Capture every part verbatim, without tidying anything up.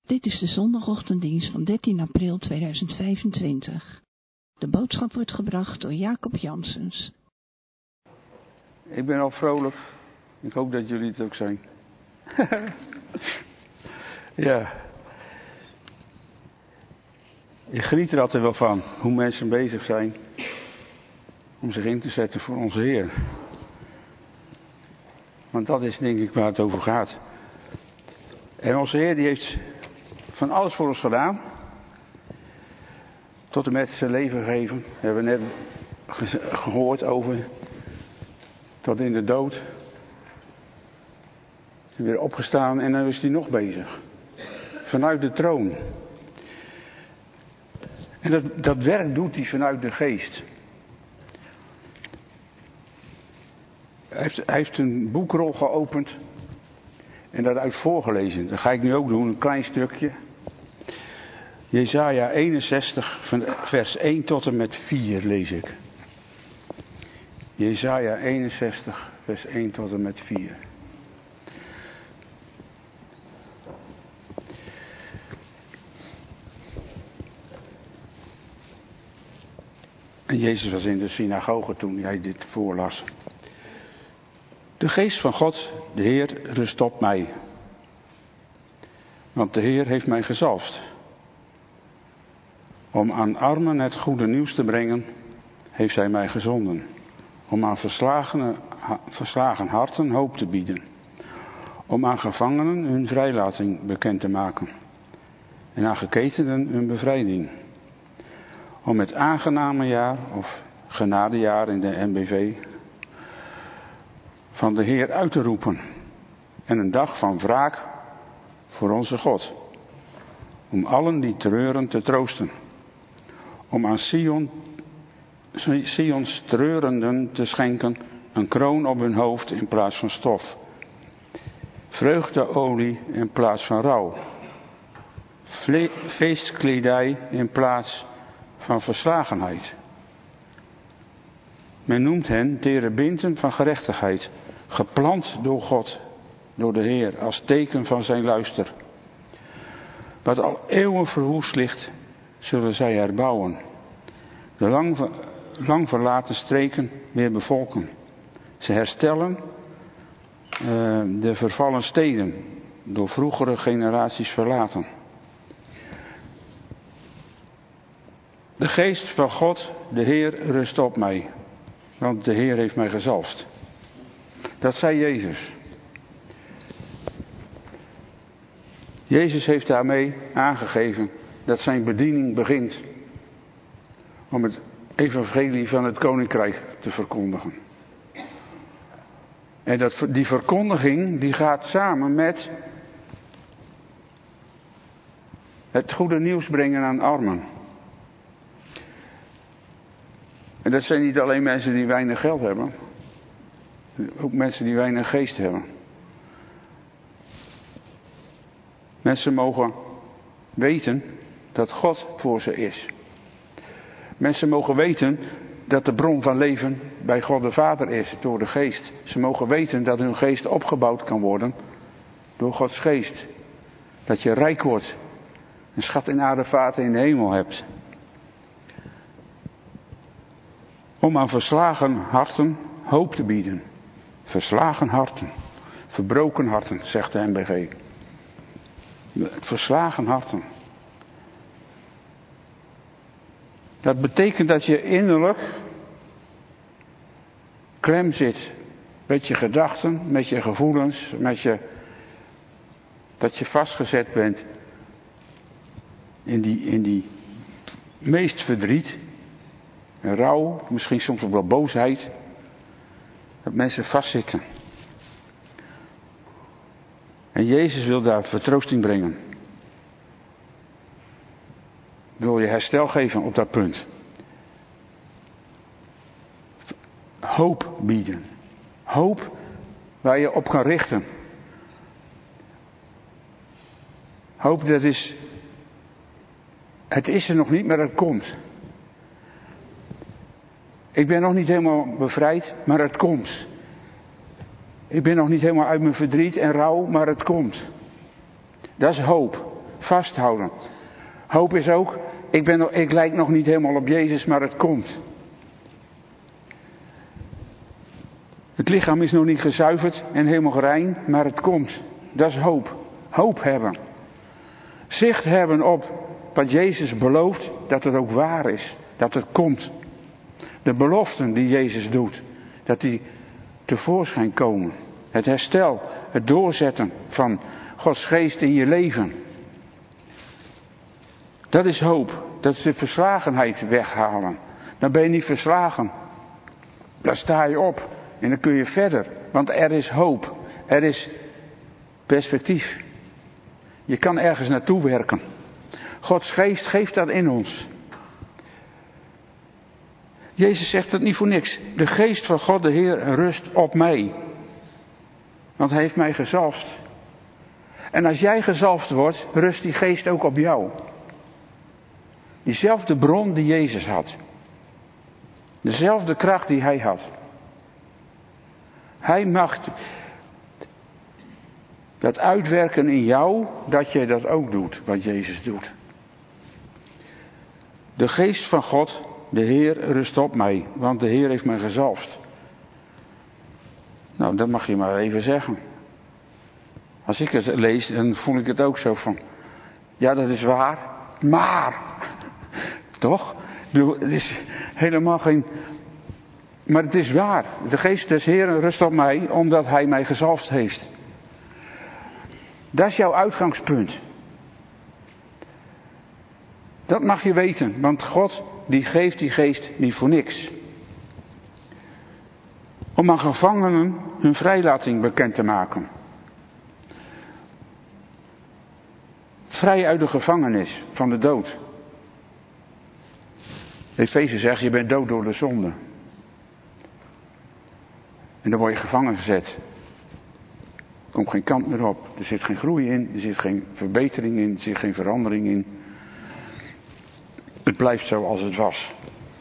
Dit is de zondagochtenddienst van dertien april tweeduizend vijfentwintig. De boodschap wordt gebracht door Jacob Janssens. Ik ben al vrolijk. Ik hoop dat jullie het ook zijn. Ja. Je geniet er altijd wel van hoe mensen bezig zijn om zich in te zetten voor onze Heer. Want dat is denk ik waar het over gaat. En onze Heer die heeft van alles voor ons gedaan. Tot en met zijn leven gegeven. Dat hebben we net gehoord over. Tot in de dood. En weer opgestaan en dan is hij nog bezig. Vanuit de troon. En dat, dat werk doet hij vanuit de geest. Hij heeft, hij heeft een boekrol geopend. En daaruit voorgelezen. Dat ga ik nu ook doen, een klein stukje. Jesaja eenenzestig, vers één tot en met vier lees ik. Jesaja eenenzestig, vers één tot en met vier. En Jezus was in de synagoge toen hij dit voorlas. De geest van God, de Heer, rust op mij. Want de Heer heeft mij gezalfd. Om aan armen het goede nieuws te brengen, heeft hij mij gezonden. Om aan verslagene, verslagen harten hoop te bieden. Om aan gevangenen hun vrijlating bekend te maken. En aan geketenden hun bevrijding. Om het aangename jaar, of genadejaar in de N B V, van de Heer uit te roepen. En een dag van wraak voor onze God. Om allen die treuren te troosten. Om aan Sion, Sions treurenden te schenken een kroon op hun hoofd in plaats van stof. Vreugdeolie in plaats van rouw. Vle- feestkledij in plaats van verslagenheid. Men noemt hen terebinten van gerechtigheid. Geplant door God, door de Heer, als teken van zijn luister. Wat al eeuwen verwoest ligt, zullen zij herbouwen. De lang, lang verlaten streken weer bevolken. Ze herstellen uh, de vervallen steden, door vroegere generaties verlaten. De geest van God, de Heer, rust op mij. Want de Heer heeft mij gezalfd. Dat zei Jezus. Jezus heeft daarmee aangegeven dat zijn bediening begint. Om het evangelie van het koninkrijk te verkondigen. En dat, die verkondiging die gaat samen met het goede nieuws brengen aan armen. En dat zijn niet alleen mensen die weinig geld hebben. Ook mensen die weinig geest hebben. Mensen mogen weten dat God voor ze is. Mensen mogen weten dat de bron van leven bij God de Vader is, door de geest. Ze mogen weten dat hun geest opgebouwd kan worden door Gods geest. Dat je rijk wordt. Een schat in aardevaten in de hemel hebt. Om aan verslagen harten hoop te bieden. Verslagen harten. Verbroken harten, zegt de N B G. Verslagen harten. Dat betekent dat je innerlijk klem zit. Met je gedachten, met je gevoelens, met je, dat je vastgezet bent in die, in die meest verdriet. En rouw, misschien soms ook wel boosheid. Dat mensen vastzitten. En Jezus wil daar vertroosting brengen. Wil je herstel geven op dat punt. Hoop bieden. Hoop waar je op kan richten. Hoop, dat is... Het is er nog niet, maar het komt. Ik ben nog niet helemaal bevrijd, maar het komt. Ik ben nog niet helemaal uit mijn verdriet en rouw, maar het komt. Dat is hoop. vasthouden. Hoop is ook, ik, ben nog, ik lijk nog niet helemaal op Jezus, maar het komt. Het lichaam is nog niet gezuiverd en helemaal rein, maar het komt. Dat is hoop. Hoop hebben. Zicht hebben op wat Jezus belooft, dat het ook waar is. Dat het komt. De beloften die Jezus doet, dat die tevoorschijn komen. Het herstel, het doorzetten van Gods geest in je leven. Dat is hoop. Dat is de verslagenheid weghalen. Dan ben je niet verslagen. Dan sta je op. En dan kun je verder. Want er is hoop. Er is perspectief. Je kan ergens naartoe werken. Gods geest geeft dat in ons. Jezus zegt het niet voor niks. De geest van God de Heer rust op mij. Want hij heeft mij gezalfd. En als jij gezalfd wordt, rust die geest ook op jou. Diezelfde bron die Jezus had. Dezelfde kracht die hij had. Hij mag dat uitwerken in jou, dat je dat ook doet, wat Jezus doet. De geest van God, de Heer, rust op mij, want de Heer heeft mij gezalfd. Nou, dat mag je maar even zeggen. Als ik het lees, dan voel ik het ook zo van, ja, dat is waar, maar, toch? Het is helemaal geen, maar het is waar. De geest des Heeren rust op mij, omdat hij mij gezalfd heeft. Dat is jouw uitgangspunt. Dat mag je weten, want God die geeft die geest niet voor niks. Om aan gevangenen hun vrijlating bekend te maken. Vrij uit de gevangenis van de dood. Efeze zegt, je bent dood door de zonde. En dan word je gevangen gezet. Er komt geen kant meer op. Er zit geen groei in. Er zit geen verbetering in. Er zit geen verandering in. Het blijft zo als het was.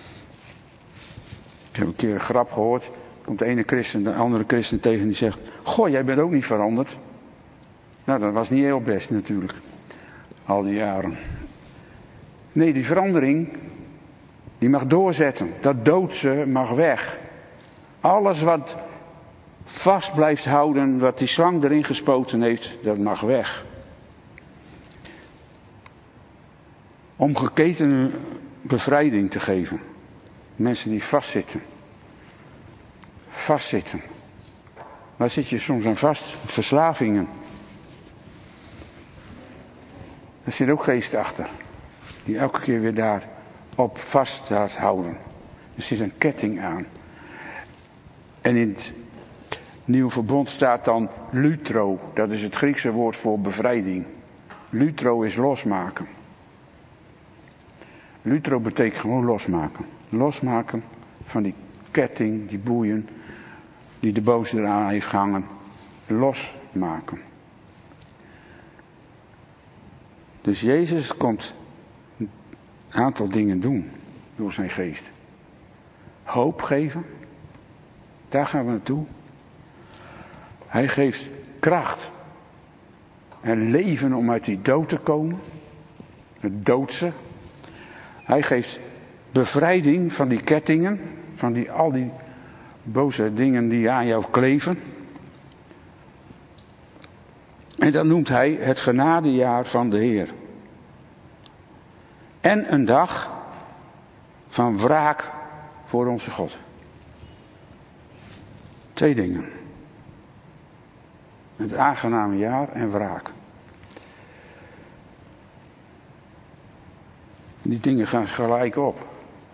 Ik heb een keer een grap gehoord. Er komt de ene christen de andere christen tegen die zegt, goh, jij bent ook niet veranderd. Nou, dat was niet heel best natuurlijk. Al die jaren. Nee, die verandering, die mag doorzetten. Dat doodse mag weg. Alles wat vast blijft houden, wat die slang erin gespoten heeft, dat mag weg. Om geketende bevrijding te geven. Mensen die vastzitten. Vastzitten. Waar zit je soms aan vast? Verslavingen. Er zit ook geest achter. Die elke keer weer daar op vast laat houden. Er zit een ketting aan. En in het Nieuwe Verbond staat dan lutro. Dat is het Griekse woord voor bevrijding. Lutro is losmaken. Lutro betekent gewoon losmaken. Losmaken van die ketting, die boeien, die de boze eraan heeft gehangen. Losmaken. Dus Jezus komt een aantal dingen doen door zijn geest. Hoop geven. Daar gaan we naartoe. Hij geeft kracht en leven om uit die dood te komen. Het doodse. Hij geeft bevrijding van die kettingen. Van die, al die boze dingen die aan jou kleven. En dan noemt hij het genadejaar van de Heer. En een dag van wraak voor onze God. Twee dingen. Het aangename jaar en wraak. Die dingen gaan gelijk op.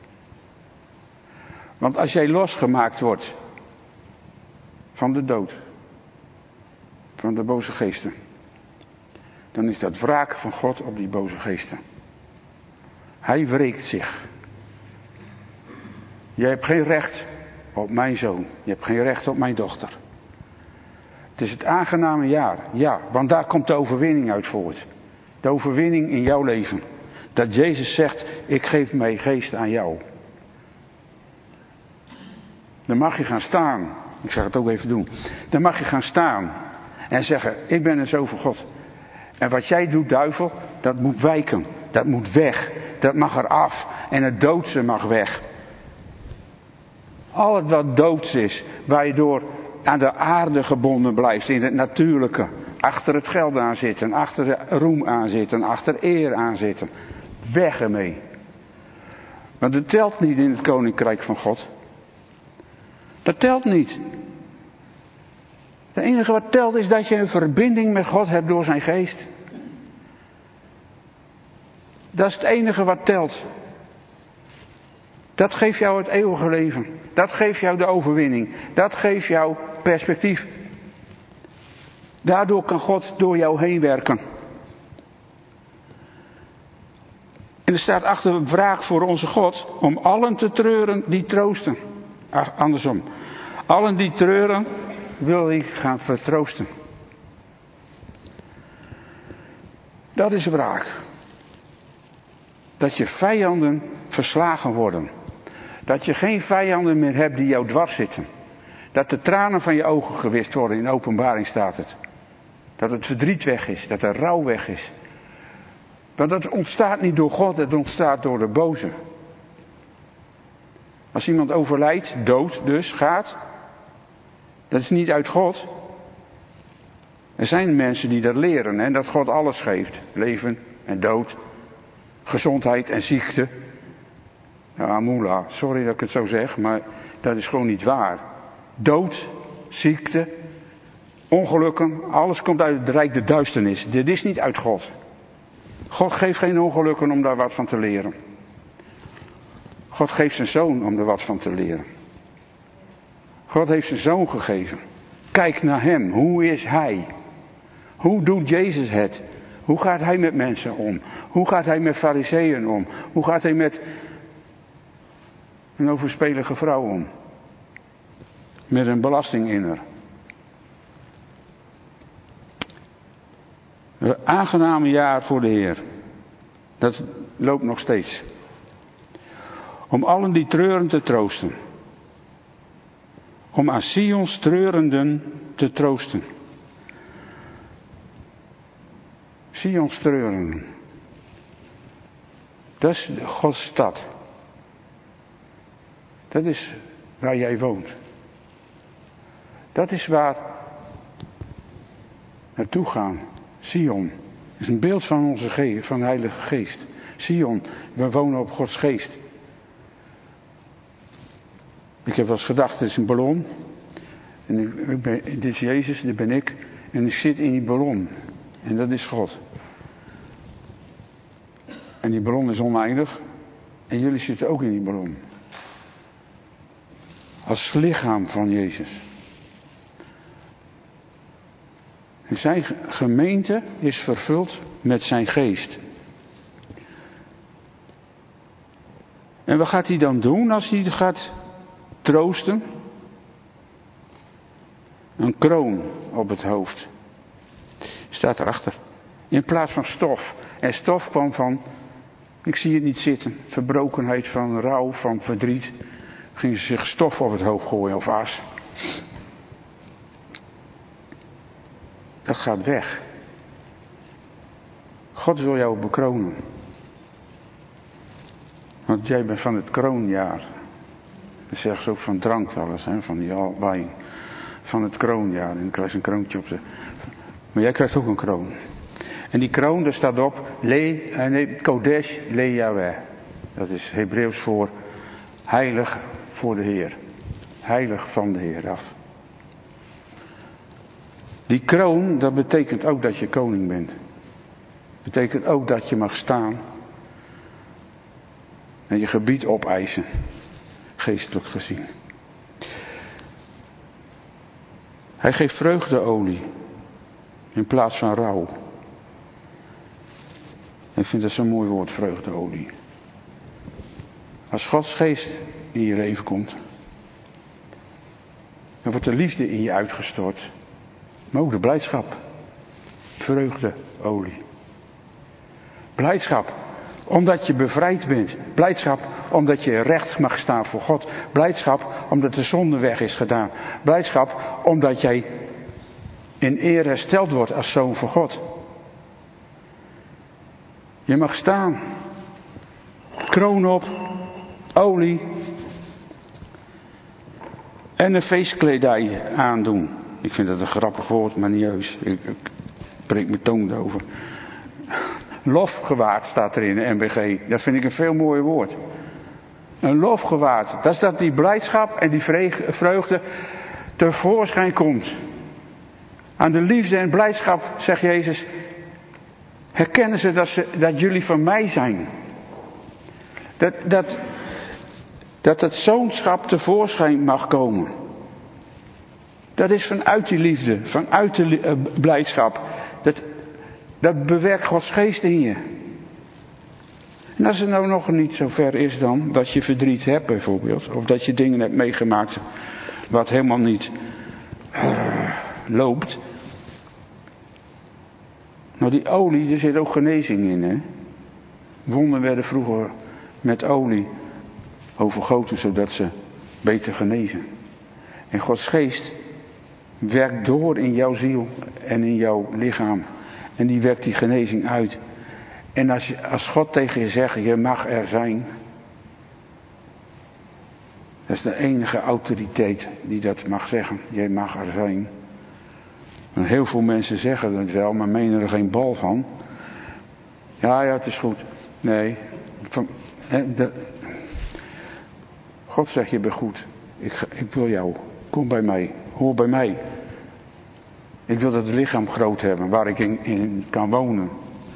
Want als jij losgemaakt wordt van de dood, van de boze geesten, dan is dat wraak van God op die boze geesten. Hij wreekt zich. Jij hebt geen recht op mijn zoon. Je hebt geen recht op mijn dochter. Het is het aangename jaar. Ja, want daar komt de overwinning uit voort. De overwinning in jouw leven. Dat Jezus zegt, ik geef mijn geest aan jou. Dan mag je gaan staan. Ik zeg het ook even doen. Dan mag je gaan staan. En zeggen, ik ben een zoon van God. En wat jij doet, duivel, dat moet wijken. Dat moet weg. Dat mag eraf. En het doodse mag weg. Al het wat doods is, waar je door aan de aarde gebonden blijft, in het natuurlijke. Achter het geld aan zitten, achter de roem aan zitten, achter eer aan zitten. Weg ermee. Want dat telt niet in het koninkrijk van God. Dat telt niet. Het enige wat telt is dat je een verbinding met God hebt door zijn geest. Dat is het enige wat telt. Dat geeft jou het eeuwige leven. Dat geeft jou de overwinning. Dat geeft jou perspectief. Daardoor kan God door jou heen werken. En er staat achter een vraag voor onze God om allen te treuren die troosten. Ach, andersom. Allen die treuren wil hij gaan vertroosten. Dat is wraak. Dat je vijanden verslagen worden. Dat je geen vijanden meer hebt die jou dwars zitten. Dat de tranen van je ogen gewist worden, in Openbaring staat het. Dat het verdriet weg is, dat er rouw weg is. Want dat ontstaat niet door God, het ontstaat door de boze. Als iemand overlijdt, dood dus, gaat, dat is niet uit God. Er zijn mensen die dat leren en dat God alles geeft. Leven en dood, gezondheid en ziekte. Nou, Amula, sorry dat ik het zo zeg, maar dat is gewoon niet waar. Dood, ziekte, ongelukken, alles komt uit het rijk der duisternis. Dit is niet uit God. God geeft geen ongelukken om daar wat van te leren. God geeft zijn zoon om er wat van te leren. God heeft zijn zoon gegeven. Kijk naar hem. Hoe is hij? Hoe doet Jezus het? Hoe gaat hij met mensen om? Hoe gaat hij met fariseeën om? Hoe gaat hij met een overspelige vrouw om? Met een belastinginner. Een aangename jaar voor de Heer. Dat loopt nog steeds. Om allen die treuren te troosten. Om aan Sions treurenden te troosten. Sions treurenden. Dat is Gods stad. Dat is waar jij woont. Dat is waar naartoe gaan. Sion is een beeld van onze geest, van de Heilige Geest. Sion, we wonen op Gods geest. Ik heb wel eens gedacht, het is een ballon. En ik, ik ben, dit is Jezus, dit ben ik. En ik zit in die ballon. En dat is God. En die ballon is oneindig. En jullie zitten ook in die ballon. Als lichaam van Jezus. En zijn gemeente is vervuld met zijn geest. En wat gaat hij dan doen als hij gaat troosten? Een kroon op het hoofd. Staat erachter. In plaats van stof. En stof kwam van, ik zie het niet zitten, verbrokenheid, van rouw, van verdriet. Gingen ze zich stof op het hoofd gooien of as. Dat gaat weg. God wil jou bekronen. Want jij bent van het kroonjaar. Dat zeggen ze ook van drank wel eens, hè? Van die wijn. Van het kroonjaar. En dan krijg je een kroontje op de. Maar jij krijgt ook een kroon. En die kroon, daar staat op. Le, nee, Kodesh Le Yahweh. Dat is Hebreeuws voor heilig voor de Heer. Heilig van de Heer af. Die kroon, dat betekent ook dat je koning bent. Dat betekent ook dat je mag staan. En je gebied opeisen. Geestelijk gezien. Hij geeft vreugdeolie. In plaats van rouw. Ik vind dat zo'n mooi woord, vreugdeolie. Als Gods geest in je leven komt. Dan wordt de liefde in je uitgestort. Maar ook de blijdschap. Vreugdeolie. Blijdschap. Omdat je bevrijd bent. Blijdschap omdat je recht mag staan voor God. Blijdschap omdat de zonde weg is gedaan. Blijdschap omdat jij in eer hersteld wordt als zoon van God. Je mag staan. Kroon op. Olie. En een feestkledij aandoen. Ik vind dat een grappig woord, maar niet heus. Ik, ik breek mijn tong erover. Lofgewaad staat er in de M B G. Dat vind ik een veel mooier woord. Een lofgewaad. Dat is dat die blijdschap en die vreugde tevoorschijn komt. Aan de liefde en blijdschap, zegt Jezus, herkennen ze dat, ze dat jullie van mij zijn. Dat, dat, dat het zoonschap tevoorschijn mag komen. Dat is vanuit die liefde, vanuit de uh, blijdschap. Dat, dat bewerkt Gods geest in je. En als het nou nog niet zo ver is dan, dat je verdriet hebt bijvoorbeeld. Of dat je dingen hebt meegemaakt wat helemaal niet uh, loopt. Nou die olie, er zit ook genezing in, hè. Wonden werden vroeger met olie overgoten, zodat ze beter genezen. En Gods geest werkt door in jouw ziel en in jouw lichaam. En die werkt die genezing uit. En als, je, als God tegen je zegt, je mag er zijn. Dat is de enige autoriteit die dat mag zeggen. Je mag er zijn. En heel veel mensen zeggen het wel, maar menen er geen bal van. Ja, ja, het is goed. Nee. Van, he, de, God zegt, je bent goed. Ik, ik wil jou. Kom bij mij. Hoor bij mij. Ik wil dat lichaam groot hebben, waar ik in, in kan wonen.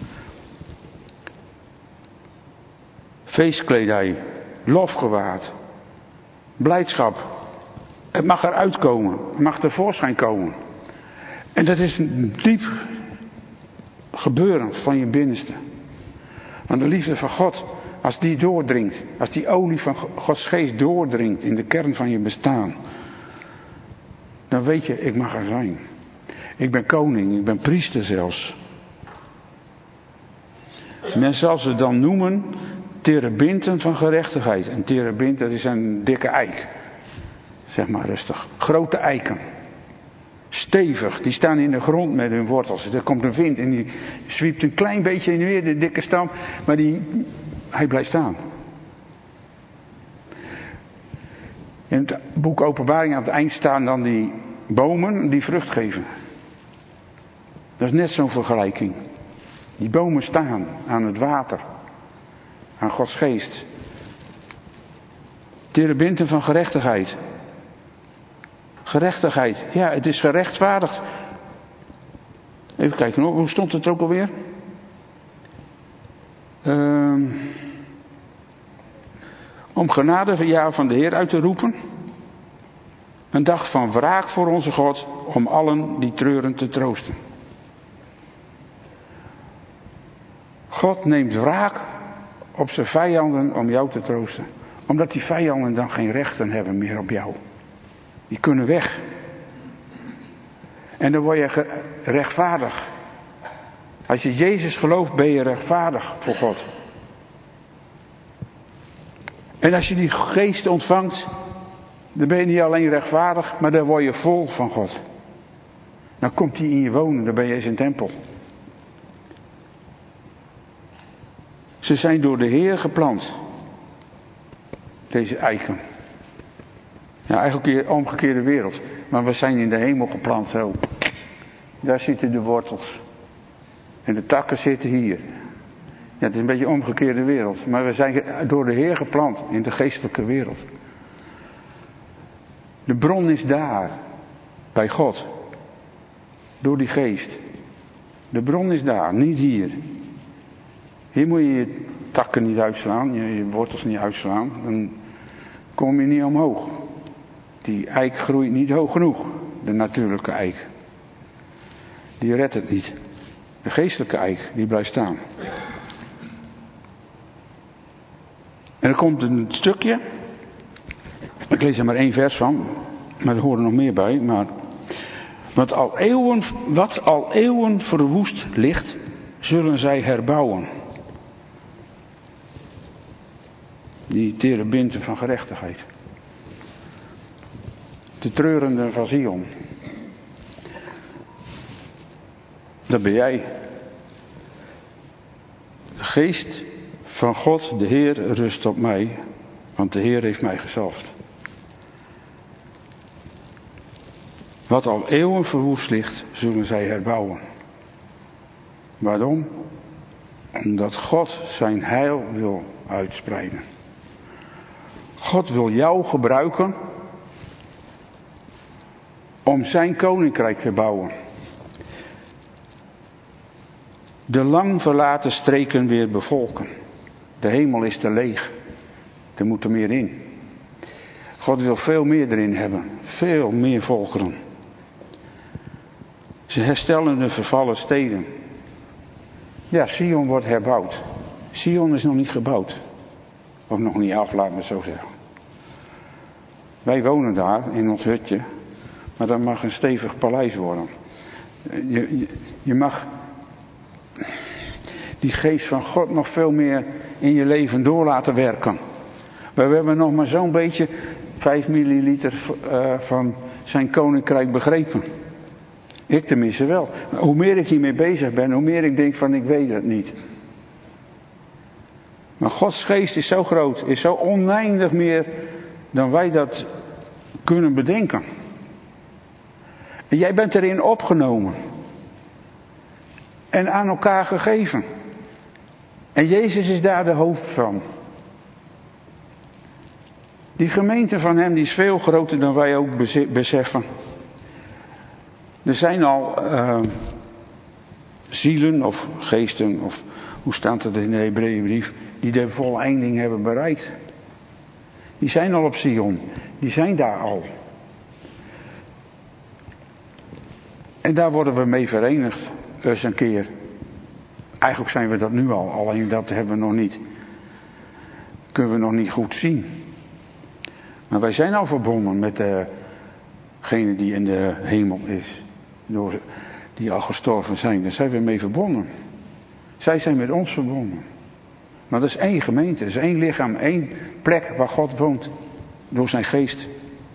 Feestkledij. Lofgewaad. Blijdschap. Het mag eruit komen. Het mag tevoorschijn komen. En dat is een diep gebeuren van je binnenste. Want de liefde van God, als die doordringt, als die olie van Gods geest doordringt in de kern van je bestaan, dan weet je, ik mag er zijn. Ik ben koning, ik ben priester zelfs. Men zal ze dan noemen terebinten van gerechtigheid. En terebint, dat is een dikke eik. Zeg maar rustig. Grote eiken. Stevig, die staan in de grond met hun wortels. Er komt een wind en die zwiept een klein beetje in de weer, de dikke stam. Maar die, hij blijft staan. In het boek Openbaring aan het eind staan dan die bomen die vrucht geven. Dat is net zo'n vergelijking. Die bomen staan aan het water. Aan Gods geest. Terebinten van gerechtigheid. Gerechtigheid. Ja, het is gerechtvaardigd. Even kijken, hoe stond het er ook alweer? Uh, om genade ja, van de Heer uit te roepen. Een dag van wraak voor onze God. Om allen die treuren te troosten. God neemt wraak op zijn vijanden om jou te troosten. Omdat die vijanden dan geen rechten hebben meer op jou. Die kunnen weg. En dan word je rechtvaardig. Als je Jezus gelooft, ben je rechtvaardig voor God. En als je die geest ontvangt, dan ben je niet alleen rechtvaardig, maar dan word je vol van God. Dan komt hij in je wonen, dan ben je in zijn tempel. Ze zijn door de Heer geplant. Deze eiken. Ja, eigenlijk een omgekeerde wereld. Maar we zijn in de hemel geplant zo. Daar zitten de wortels. En de takken zitten hier. Ja, het is een beetje een omgekeerde wereld. Maar we zijn door de Heer geplant in de geestelijke wereld. De bron is daar. Bij God. Door die geest. De bron is daar, niet hier. Hier moet je je takken niet uitslaan, je, je wortels niet uitslaan. Dan kom je niet omhoog. Die eik groeit niet hoog genoeg. De natuurlijke eik. Die redt het niet. De geestelijke eik, die blijft staan. En er komt een stukje. Ik lees er maar één vers van. Maar er horen nog meer bij. Maar wat al eeuwen, wat al eeuwen verwoest ligt, zullen zij herbouwen. Die terebinten van gerechtigheid. De treurenden van Zion. Dat ben jij. De geest van God, de Heer, rust op mij, want de Heer heeft mij gezalfd. Wat al eeuwen verwoest ligt, zullen zij herbouwen. Waarom? Omdat God zijn heil wil uitspreiden. God wil jou gebruiken om zijn koninkrijk te bouwen. De lang verlaten streken weer bevolken. De hemel is te leeg. Er moet er meer in. God wil veel meer erin hebben. Veel meer volkeren. Ze herstellen de vervallen steden. Ja, Sion wordt herbouwd. Sion is nog niet gebouwd. Of nog niet af, laat me zo zeggen. Wij wonen daar in ons hutje. Maar dat mag een stevig paleis worden. Je, je, je mag die geest van God nog veel meer in je leven door laten werken. We hebben nog maar zo'n beetje vijf milliliter uh, van zijn koninkrijk begrepen. Ik tenminste wel. Hoe meer ik hiermee bezig ben, hoe meer ik denk van ik weet het niet. Maar Gods geest is zo groot, is zo oneindig meer dan wij dat kunnen bedenken. En jij bent erin opgenomen. En aan elkaar gegeven. En Jezus is daar de hoofd van. Die gemeente van hem die is veel groter dan wij ook beseffen. Er zijn al uh, zielen of geesten, of hoe staat het in de Hebreeënbrief, die de voleinding hebben bereikt. Die zijn al op Sion. Die zijn daar al. En daar worden we mee verenigd. eens een keer. Eigenlijk zijn we dat nu al. Alleen dat hebben we nog niet. Kunnen we nog niet goed zien. Maar wij zijn al verbonden met degene die in de hemel is. Door, die al gestorven zijn. Daar zijn we mee verbonden. Zij zijn met ons verbonden. Maar dat is één gemeente. Dat is één lichaam. Één plek waar God woont. Door zijn geest.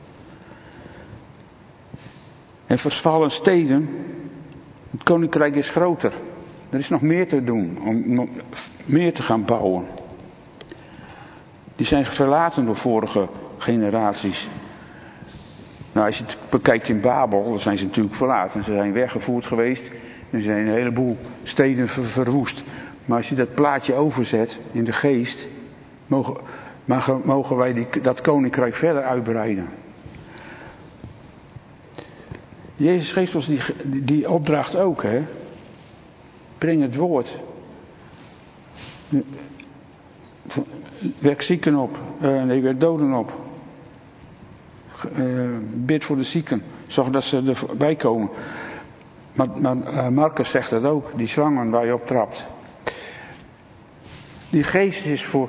En vervallen steden. Het koninkrijk is groter. Er is nog meer te doen. Om nog meer te gaan bouwen. Die zijn verlaten door vorige generaties. Nou, als je het bekijkt in Babel, dan zijn ze natuurlijk verlaten. Ze zijn weggevoerd geweest. Er zijn een heleboel steden ver- verwoest. Maar als je dat plaatje overzet in de geest, mogen, mogen wij die, dat koninkrijk verder uitbreiden. Jezus geeft ons die, die opdracht ook, hè. Breng het woord. Wek zieken op. Uh, nee, wek doden op. Uh, bid voor de zieken. Zorg dat ze erbij komen. Maar, maar uh, Marcus zegt dat ook. Die slangen waar je op trapt. Die geest is voor...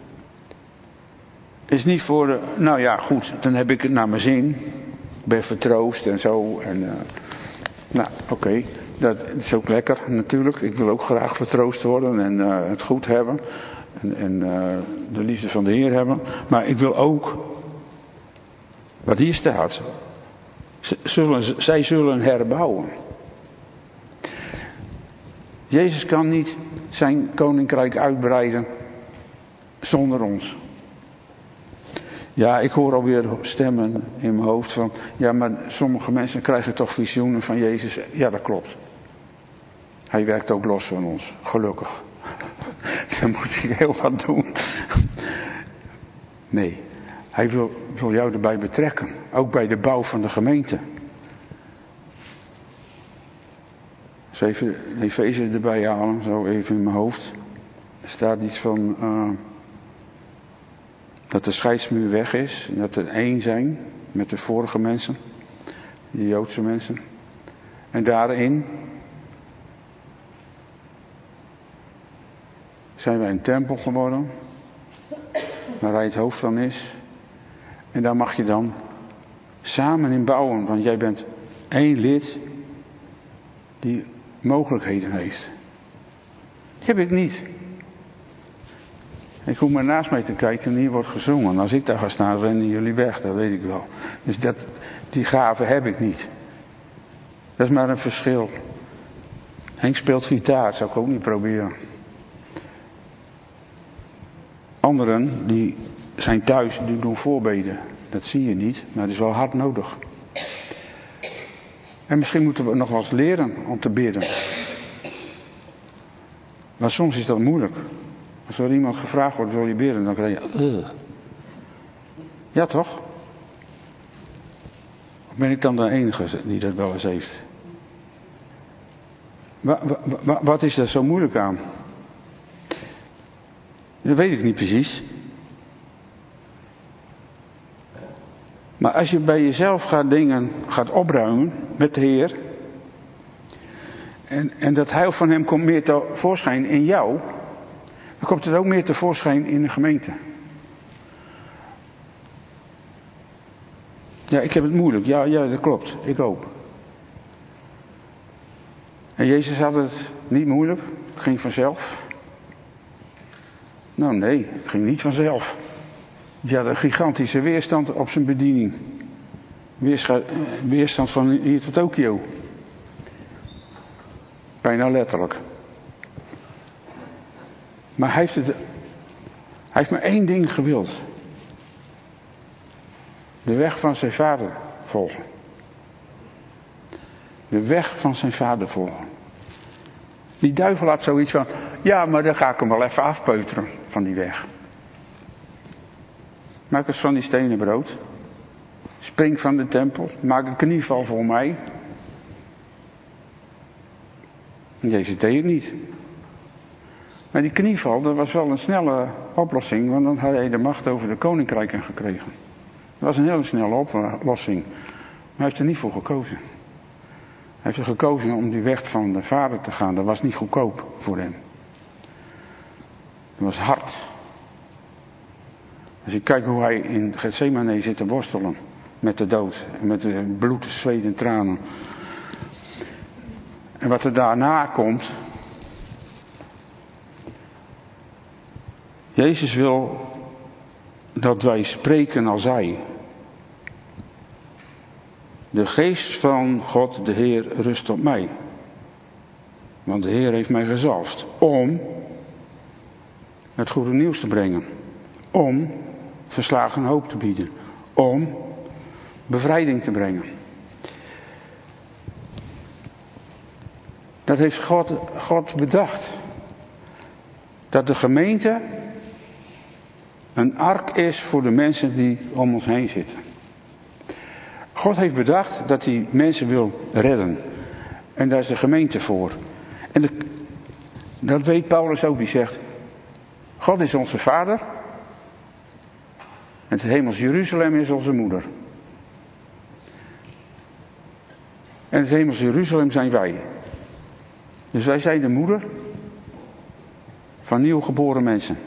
Is niet voor de... Nou ja, goed. Dan heb ik het naar mijn zin. Ik ben vertroost en zo. En, uh, nou, oké. Okay. Dat is ook lekker natuurlijk. Ik wil ook graag vertroost worden. En uh, het goed hebben. En, en uh, de liefde van de Heer hebben. Maar ik wil ook... Wat hier staat. Zullen, zij zullen herbouwen. Jezus kan niet zijn koninkrijk uitbreiden zonder ons. Ja, ik hoor alweer stemmen in mijn hoofd van... Ja, maar sommige mensen krijgen toch visioenen van Jezus. Ja, dat klopt. Hij werkt ook los van ons. Gelukkig. Dan moet hij heel wat doen. Nee. Hij wil, wil jou erbij betrekken. Ook bij de bouw van de gemeente. Dus even Efeze erbij halen. Zo even in mijn hoofd. Er staat iets van... Uh, dat de scheidsmuur weg is. En dat er één zijn. Met de vorige mensen. De Joodse mensen. En daarin... zijn wij een tempel geworden. Waar hij het hoofd van is. En daar mag je dan samen in bouwen. Want jij bent één lid die mogelijkheden heeft. Die heb ik niet. Ik hoef maar naast mij te kijken en hier wordt gezongen. Als ik daar ga staan, rennen jullie weg, dat weet ik wel. Dus dat, die gave heb ik niet. Dat is maar een verschil. Henk speelt gitaar, dat zou ik ook niet proberen. Anderen die zijn thuis, die doen voorbeden. Dat zie je niet, maar dat is wel hard nodig. En misschien moeten we nog wel eens leren om te bidden. Maar soms is dat moeilijk. Als er iemand gevraagd wordt, wil je bidden, dan krijg je... Uh. Ja, toch? Of ben ik dan de enige die dat wel eens heeft? Wa, wa, wa, wat is er zo moeilijk aan? Dat weet ik niet precies. Maar als je bij jezelf gaat dingen gaat opruimen met de Heer. En, en dat heil van hem komt meer tevoorschijn in jou. Dan komt het ook meer tevoorschijn in de gemeente. Ja, ik heb het moeilijk. Ja, ja, dat klopt. Ik ook. En Jezus had het niet moeilijk. Het ging vanzelf. Nou nee, het ging niet vanzelf. Ja, een gigantische weerstand op zijn bediening. Weerscha- weerstand van hier tot Tokio. Bijna letterlijk. Maar hij heeft, het, hij heeft maar één ding gewild. De weg van zijn vader volgen. De weg van zijn vader volgen. Die duivel had zoiets van... Ja, maar dan ga ik hem wel even afpeuteren van die weg. Maak eens van die stenen brood. Spring van de tempel. Maak een knieval voor mij. En Jezus deed het niet. Maar die knieval, dat was wel een snelle oplossing. Want dan had hij de macht over de koninkrijken gekregen. Dat was een hele snelle oplossing. Maar hij heeft er niet voor gekozen. Hij heeft er gekozen om die weg van de vader te gaan. Dat was niet goedkoop voor hem. Dat was hard. Als je kijkt hoe hij in Gethsemane zit te worstelen. Met de dood. En met de bloed, zweet en tranen. En wat er daarna komt. Jezus wil dat wij spreken als hij. De geest van God, de Heer, rust op mij. Want de Heer heeft mij gezalfd om het goede nieuws te brengen. Om verslagen hoop te bieden. Om bevrijding te brengen. Dat heeft God, God bedacht. Dat de gemeente een ark is voor de mensen die om ons heen zitten. God heeft bedacht dat hij mensen wil redden. En daar is de gemeente voor. En de, dat weet Paulus ook. Die zegt, God is onze vader. En het hemels Jeruzalem is onze moeder. En het hemels Jeruzalem zijn wij. Dus wij zijn de moeder van nieuw geboren mensen.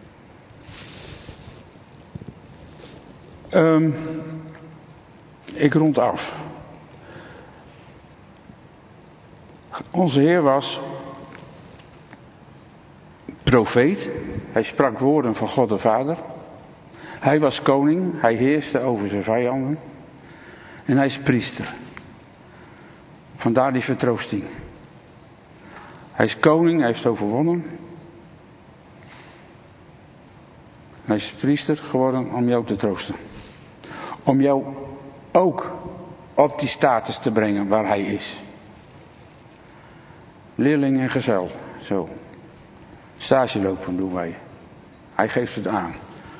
Um, ik rond af. Onze Heer was profeet. Hij sprak woorden van God de Vader. Hij was koning. Hij heerste over zijn vijanden. En hij is priester. Vandaar die vertroosting. Hij is koning. Hij heeft overwonnen. Hij is priester geworden om jou te troosten. Om jou ook op die status te brengen waar hij is. Leerling en gezel. Zo. Stage lopen doen wij. Hij geeft het aan.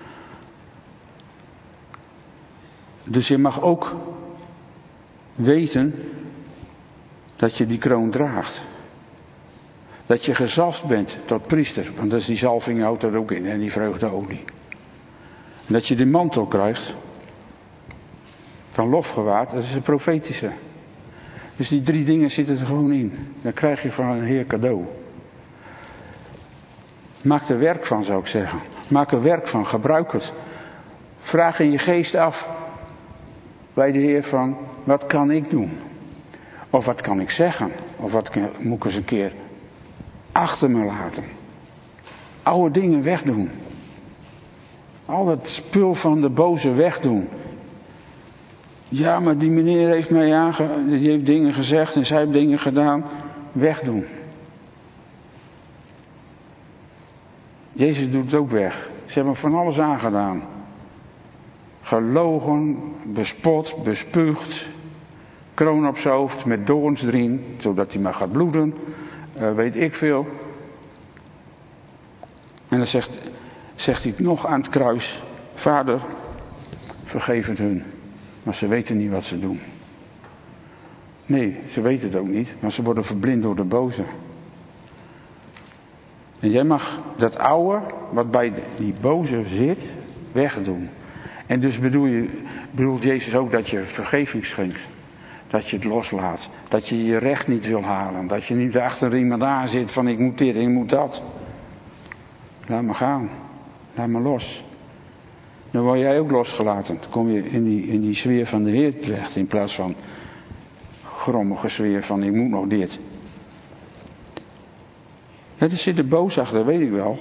Dus je mag ook weten dat je die kroon draagt. Dat je gezalfd bent tot priester. Want dat is die zalving houdt er ook in. En die vreugdeolie. En dat je die mantel krijgt. Van lofgewaad. Dat is een profetische. Dus die drie dingen zitten er gewoon in. Dan krijg je van een Heer cadeau. Maak er werk van, zou ik zeggen. Maak er werk van. Gebruik het. Vraag in je geest af. Bij de Heer van. Wat kan ik doen? Of wat kan ik zeggen? Of wat kan, moet ik eens een keer achter me laten? Oude dingen wegdoen. Al dat spul van de boze wegdoen. Ja, maar die meneer heeft mij aange... die heeft dingen gezegd en zij heeft dingen gedaan. Wegdoen. Jezus doet het ook weg. Ze hebben van alles aangedaan. Gelogen, bespot, bespuugd. Kroon op zijn hoofd met doorns erin, zodat hij maar gaat bloeden. Uh, weet ik veel. En dan zegt, zegt hij nog aan het kruis: Vader, vergeef het hun. Maar ze weten niet wat ze doen. Nee, ze weten het ook niet, maar ze worden verblind door de boze. En jij mag dat oude, wat bij die boze zit, wegdoen. En dus bedoel je, bedoelt Jezus ook dat je vergeving schenkt. Dat je het loslaat. Dat je je recht niet wil halen. Dat je niet achter iemand aan zit van ik moet dit en ik moet dat. Laat me gaan. Laat me los. Dan word jij ook losgelaten. Dan kom je in die, in die sfeer van de Heer terecht. In plaats van grommige sfeer van ik moet nog dit. Ja, er zit de boos achter, dat weet ik wel.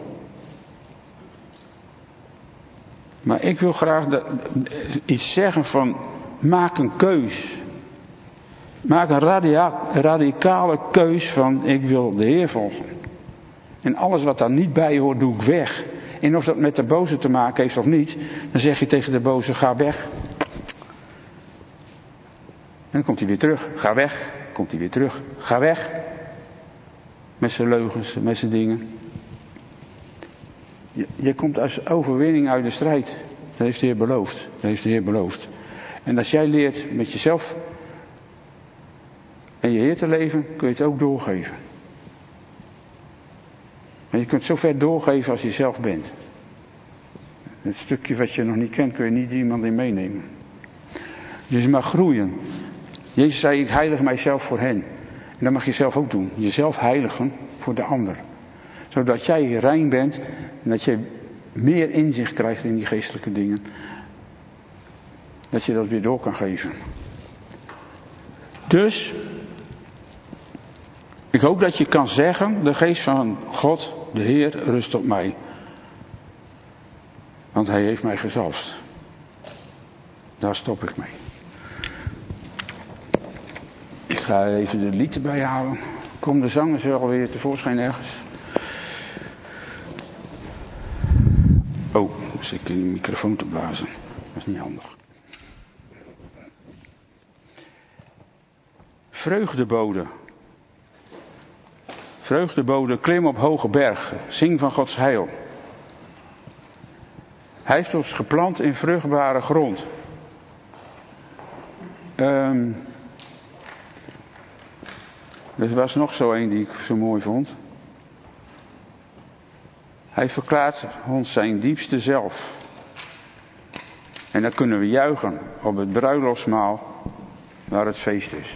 Maar ik wil graag dat, iets zeggen van maak een keus. Maak een radia, radicale keus van ik wil de Heer volgen. En alles wat daar niet bij hoort doe ik weg. En of dat met de boze te maken heeft of niet, dan zeg je tegen de boze ga weg. En dan komt hij weer terug. Ga weg. Komt hij weer terug. Ga weg. Met zijn leugens, met zijn dingen. Je, je komt als overwinning uit de strijd. Dat heeft de Heer beloofd. Dat heeft de Heer beloofd. En als jij leert met jezelf en je Heer te leven, kun je het ook doorgeven. Maar je kunt zo ver doorgeven als je zelf bent. Het stukje wat je nog niet kent, kun je niet iemand in meenemen. Dus je mag groeien. Jezus zei, ik heilig mijzelf voor hen. En dat mag je zelf ook doen. Jezelf heiligen voor de ander. Zodat jij rein bent en dat je meer inzicht krijgt in die geestelijke dingen. Dat je dat weer door kan geven. Dus, ik hoop dat je kan zeggen, de geest van God, de Heer, rust op mij. Want Hij heeft mij gezalfd. Daar stop ik mee. Ik ga even de lied erbij halen. Kom de zangers wel weer tevoorschijn ergens. Oh, dus ik in de microfoon te blazen. Dat is niet handig. Vreugdebode. Vreugdebode, klim op hoge berg. Zing van Gods heil. Hij heeft ons geplant in vruchtbare grond. Um, er was nog zo een die ik zo mooi vond. Hij verklaart ons zijn diepste zelf. En dan kunnen we juichen op het bruiloftsmaal waar het feest is.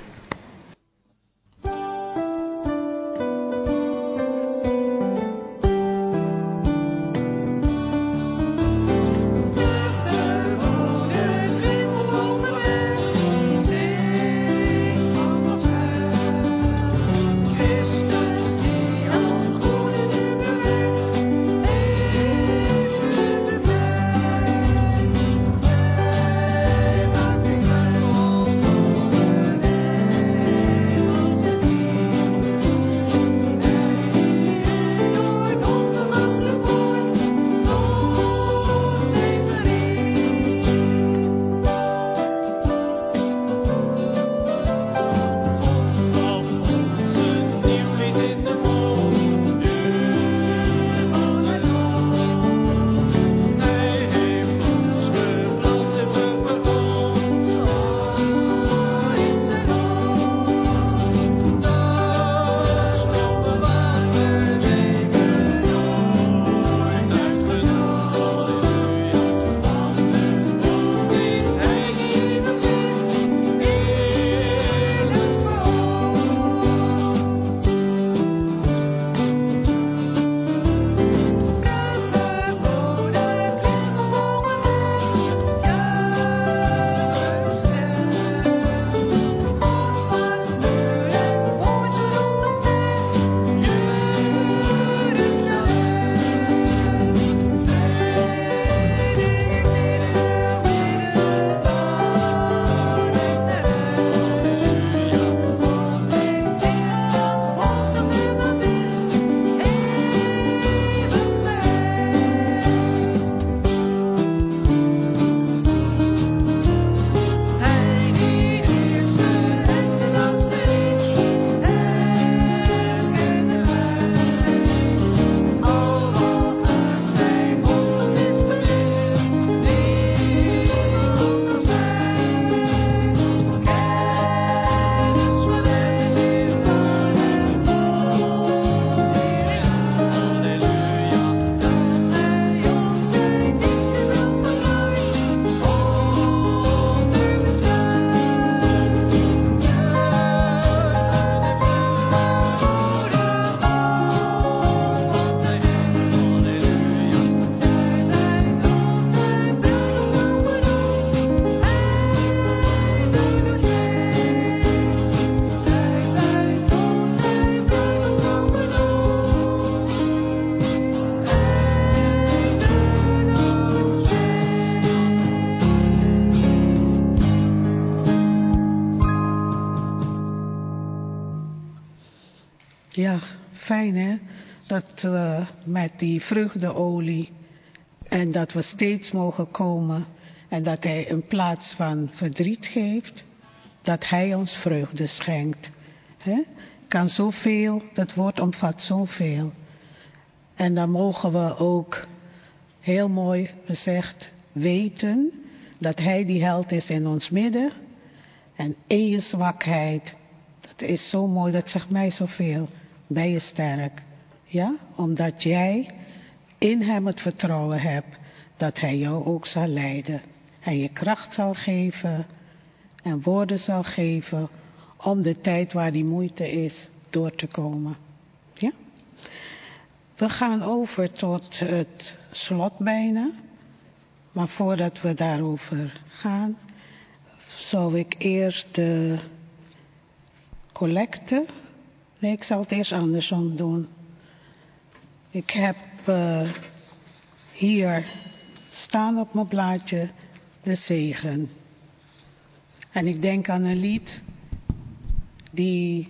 fijn hè, dat we met die vreugdeolie en dat we steeds mogen komen en dat hij in plaats van verdriet geeft, dat hij ons vreugde schenkt. Hè? Kan zoveel, dat woord omvat zoveel. En dan mogen we ook, heel mooi gezegd, weten dat hij die held is in ons midden. En in je zwakheid, dat is zo mooi, dat zegt mij zoveel, ben je sterk. Ja, omdat jij in hem het vertrouwen hebt dat hij jou ook zal leiden. En je kracht zal geven en woorden zal geven om de tijd waar die moeite is door te komen. Ja? We gaan over tot het slot bijna. Maar voordat we daarover gaan, zal ik eerst de collecte. Nee, ik zal het eerst andersom doen. Ik heb uh, hier staan op mijn blaadje de zegen. En ik denk aan een lied die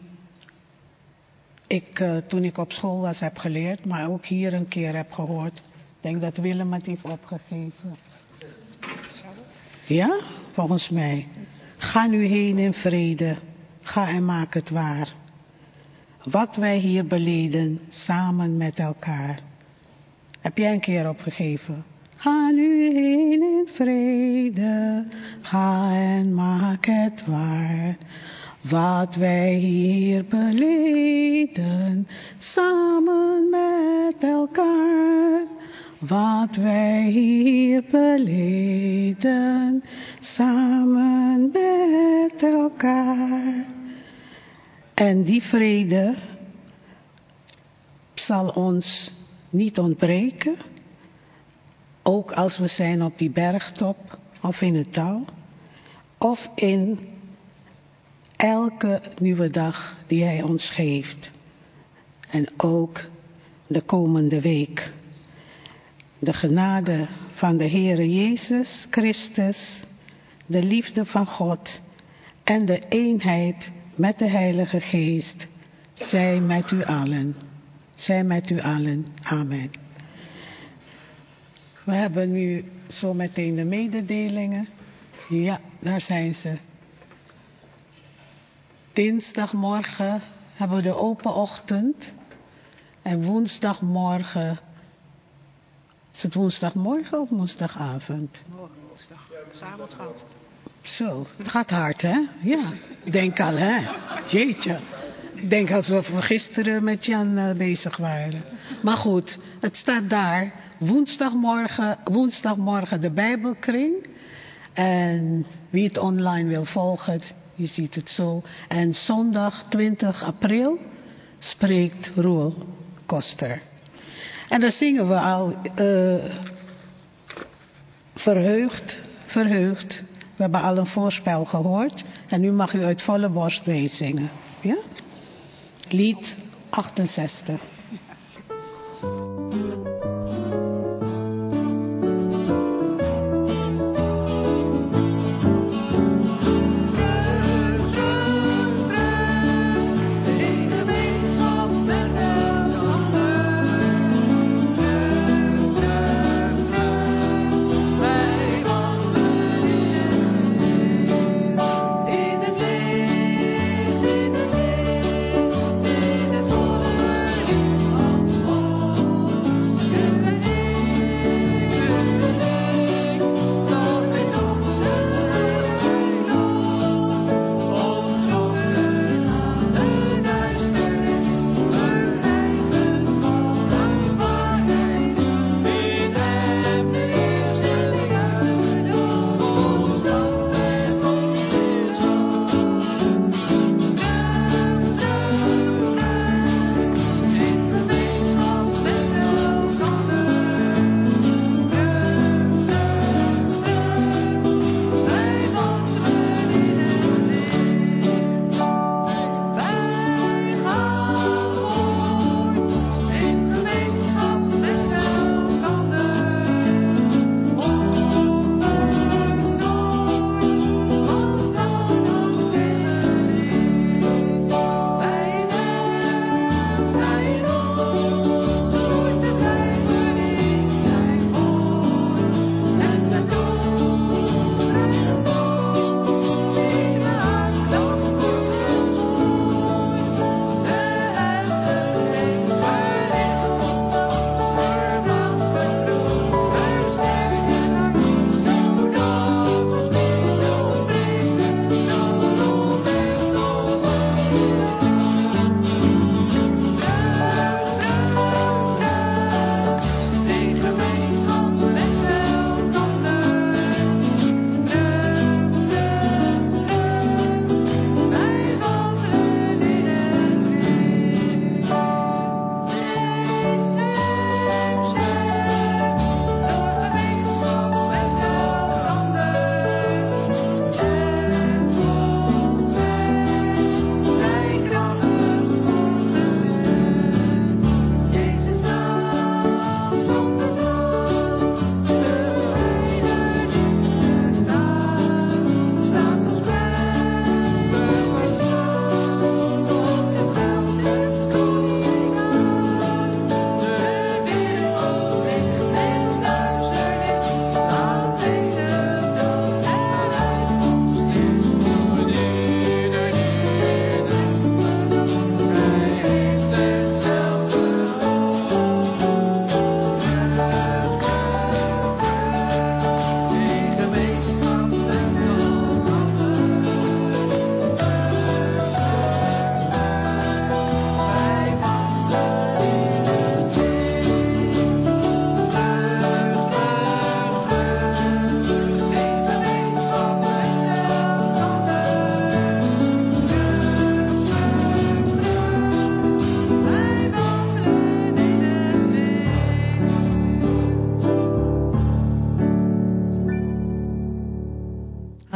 ik uh, toen ik op school was heb geleerd, maar ook hier een keer heb gehoord. Ik denk dat Willem het heeft opgegeven. Ja, volgens mij. Ga nu heen in vrede, ga en maak het waar. Wat wij hier beleden, samen met elkaar. Heb jij een keer opgegeven? Ga nu heen in vrede, ga en maak het waar. Wat wij hier beleden, samen met elkaar. Wat wij hier beleden, samen met elkaar. En die vrede zal ons niet ontbreken. Ook als we zijn op die bergtop of in het dal. Of in elke nieuwe dag die hij ons geeft. En ook de komende week. De genade van de Heere Jezus Christus, de liefde van God en de eenheid met de Heilige Geest, zij met u allen. Zij met u allen. Amen. We hebben nu zo meteen de mededelingen. Ja, daar zijn ze. Dinsdagmorgen hebben we de open ochtend. En woensdagmorgen. Is het woensdagmorgen of woensdagavond? Morgen woensdag. S'avonds gaat. Zo, het gaat hard hè? Ja, ik denk al hè. Jeetje. Ik denk alsof we gisteren met Jan uh, bezig waren. Maar goed, het staat daar. Woensdagmorgen, woensdagmorgen de Bijbelkring. En wie het online wil volgen, je ziet het zo. En zondag twintig april spreekt Roel Koster. En dan zingen we al uh, verheugd, verheugd. We hebben al een voorspel gehoord. En nu mag u uit volle borst meezingen. Ja? Lied achtenzestig. In het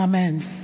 Amen.